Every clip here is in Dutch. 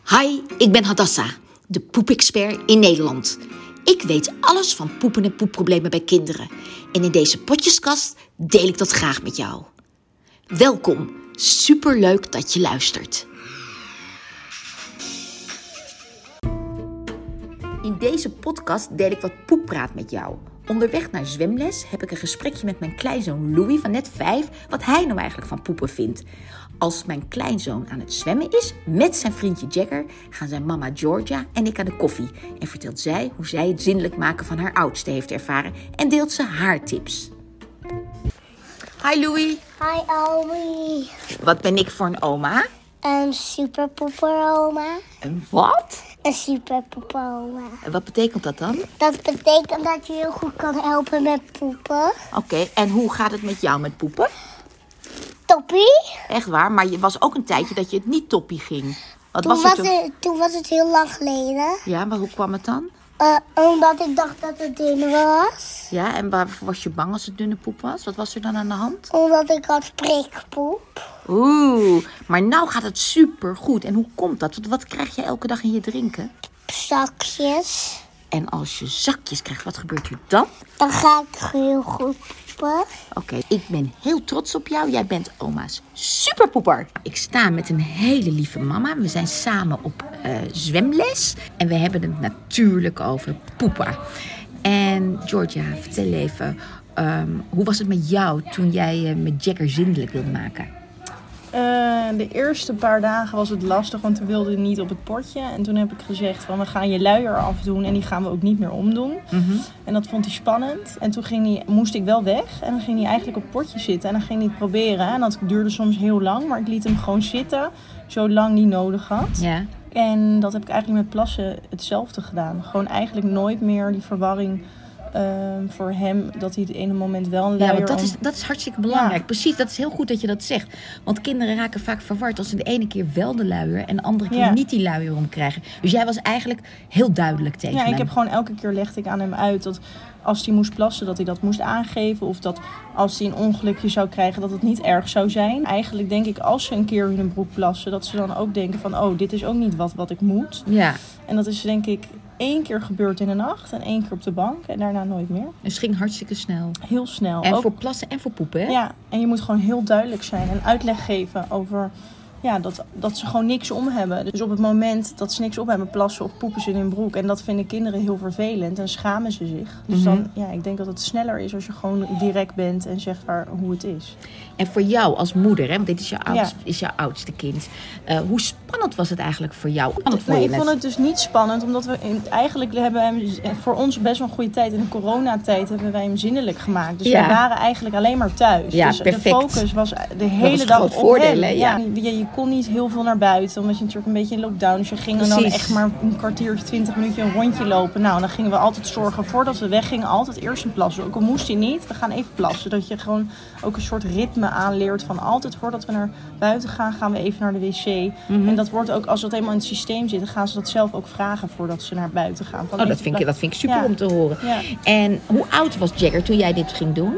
Hi, ik ben Hadassa, de poepexpert in Nederland. Ik weet alles van poepen en poepproblemen bij kinderen. En in deze potjeskast deel ik dat graag met jou. Welkom, superleuk dat je luistert. In deze podcast deel ik wat poeppraat met jou. Onderweg naar zwemles heb ik een gesprekje met mijn kleinzoon Louis van net 5... wat hij nou eigenlijk van poepen vindt. Als mijn kleinzoon aan het zwemmen is met zijn vriendje Jagger... gaan zijn mama Georgia en ik aan de koffie. En vertelt zij hoe zij het zindelijk maken van haar oudste heeft ervaren... en deelt ze haar tips. Hi Louis. Hi Omi. Wat ben ik voor een oma? Een superpoeperoma. Een wat? Een superpoeperoma. En wat betekent dat dan? Dat betekent dat je heel goed kan helpen met poepen. Oké, en hoe gaat het met jou met poepen? Toppie. Echt waar, maar je was ook een tijdje dat je het niet toppie ging. Wat Toen was het heel lang geleden. Ja, maar hoe kwam het dan? Omdat ik dacht dat het dun was. Ja, en waarvoor was je bang als het dunne poep was? Wat was er dan aan de hand? Omdat ik had prikpoep. Oeh, maar nou gaat het super goed. En hoe komt dat? Wat krijg je elke dag in je drinken? Zakjes. En als je zakjes krijgt, wat gebeurt er dan? Dan ga ik heel goed poepen. Oké, ik ben heel trots op jou. Jij bent oma's superpoeper. Ik sta met een hele lieve mama. We zijn samen op zwemles. En we hebben het natuurlijk over poepen. En Georgia, vertel even, hoe was het met jou toen jij met Jagger zindelijk wilde maken? De eerste paar dagen was het lastig, want we wilden niet op het potje. En toen heb ik gezegd van we gaan je luier afdoen en die gaan we ook niet meer omdoen. Mm-hmm. En dat vond hij spannend. En toen moest ik wel weg en dan ging hij eigenlijk op het potje zitten. En dan ging hij het proberen. En dat duurde soms heel lang, maar ik liet hem gewoon zitten zolang hij nodig had. Ja. En dat heb ik eigenlijk met plassen hetzelfde gedaan. Gewoon eigenlijk nooit meer die verwarring voor hem, dat hij het ene moment wel een luier... Ja, want dat is hartstikke belangrijk. Ja. Precies, dat is heel goed dat je dat zegt. Want kinderen raken vaak verward als ze de ene keer wel de luier en de andere keer niet die luier omkrijgen. Dus jij was eigenlijk heel duidelijk tegen hem. Ja, ik heb gewoon elke keer legde ik aan hem uit dat als hij moest plassen, dat hij dat moest aangeven. Of dat als hij een ongelukje zou krijgen, dat het niet erg zou zijn. Eigenlijk denk ik, als ze een keer in een broek plassen, dat ze dan ook denken van, oh, dit is ook niet wat ik moet. Ja. En dat is denk ik 1 keer gebeurd in de nacht en 1 keer op de bank en daarna nooit meer. Dus het ging hartstikke snel. Heel snel. En ook voor plassen en voor poepen, hè? Ja, en je moet gewoon heel duidelijk zijn en uitleg geven over dat ze gewoon niks om hebben. Dus op het moment dat ze niks op hebben, plassen of poepen ze in hun broek. En dat vinden kinderen heel vervelend en schamen ze zich. Dus dan, ik denk dat het sneller is als je gewoon direct bent en zegt hoe het is. En voor jou als moeder, hè, want dit is jouw oudste kind. Hoe spannend was het eigenlijk voor jou? Ik vond het dus niet spannend, omdat we eigenlijk hebben hem voor ons best wel een goede tijd. In de coronatijd hebben wij hem zindelijk gemaakt. Dus wij waren eigenlijk alleen maar thuis. Ja, dus perfect. De focus was de hele dag op voordeel, hem. Ja. Je kon niet heel veel naar buiten, omdat je natuurlijk een beetje in lockdown. Dus je ging dan echt maar een kwartier, 20 minuutjes een rondje lopen. Nou, dan gingen we altijd zorgen, voordat we weggingen, altijd eerst een plassen. Ook al moest hij niet, we gaan even plassen. Dat je gewoon ook een soort ritme aanleert van altijd voordat we naar buiten gaan we even naar de wc. Mm-hmm. En dat wordt ook, als dat eenmaal in het systeem zit, dan gaan ze dat zelf ook vragen voordat ze naar buiten gaan. Dat vind ik super om te horen. Ja. En hoe oud was Jagger toen jij dit ging doen?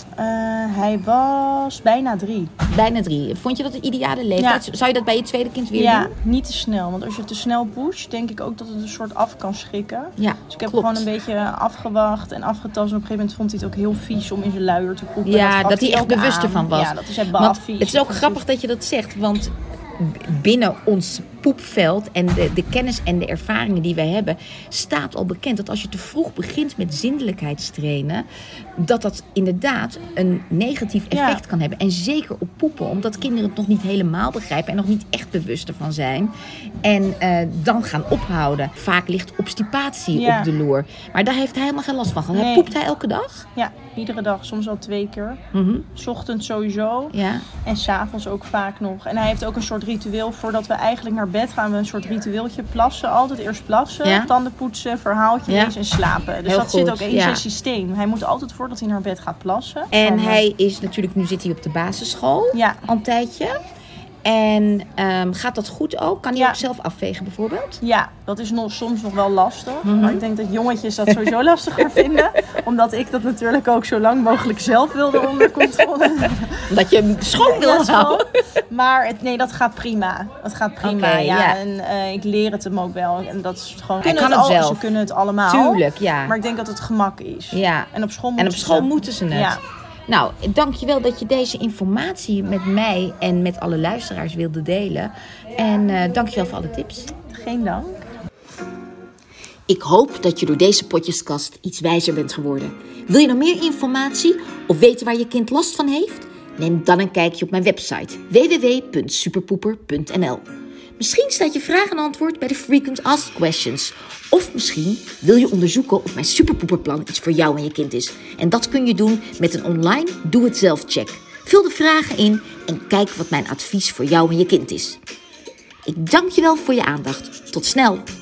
Hij was bijna 3. Bijna 3. Vond je dat een ideale leeftijd? Ja. Zou je dat bij je tweede kind weer doen? Ja, niet te snel. Want als je te snel pusht, denk ik ook dat het een soort af kan schrikken. Ja, dus ik heb gewoon een beetje afgewacht en afgetast. En op een gegeven moment vond hij het ook heel vies om in zijn luier te poepen. Ja, dat hij echt bewust ervan was. Ja, dat is hij vies. Het is ook grappig dat je dat zegt, want binnen ons poepveld en de kennis en de ervaringen die wij hebben, staat al bekend dat als je te vroeg begint met zindelijkheidstrainen, dat inderdaad een negatief effect kan hebben. En zeker op poepen, omdat kinderen het nog niet helemaal begrijpen en nog niet echt bewust ervan zijn. En dan gaan ophouden. Vaak ligt obstipatie op de loer. Maar daar heeft hij helemaal geen last van gehad. Nee. Poept hij elke dag? Ja, iedere dag. Soms al 2 keer. Mm-hmm. 's Ochtends sowieso. Ja. En 's avonds ook vaak nog. En hij heeft ook een soort ritueel. Voordat we eigenlijk naar bed gaan, we een soort ritueeltje plassen. Altijd eerst plassen, tanden poetsen, verhaaltje lezen en slapen. Dus dat zit ook in zijn systeem. Hij moet altijd voordat hij naar bed gaat plassen. En hij is natuurlijk, nu zit hij op de basisschool al een tijdje. En gaat dat goed ook? Kan hij Ja. ook zelf afvegen bijvoorbeeld? Ja, dat is soms nog wel lastig. Maar ik denk dat jongetjes dat sowieso lastiger vinden. Omdat ik dat natuurlijk ook zo lang mogelijk zelf wilde onder controle. Dat je hem schoon wil houden. Maar dat gaat prima. Dat gaat prima, Oké, ja. En ik leer het hem ook wel. En dat is gewoon... Hij kan het zelf. Ze kunnen het allemaal. Tuurlijk, ja. Maar ik denk dat het gemak is. Ja. En op school moeten ze het. Ja. Nou, dankjewel dat je deze informatie met mij en met alle luisteraars wilde delen. En dankjewel voor alle tips. Geen dank. Ik hoop dat je door deze potjeskast iets wijzer bent geworden. Wil je nog meer informatie of weten waar je kind last van heeft? Neem dan een kijkje op mijn website www.superpoeper.nl. Misschien staat je vraag en antwoord bij de Frequent Asked Questions. Of misschien wil je onderzoeken of mijn Superpoeperplan iets voor jou en je kind is. En dat kun je doen met een online doe-het-zelf-check. Vul de vragen in en kijk wat mijn advies voor jou en je kind is. Ik dank je wel voor je aandacht. Tot snel!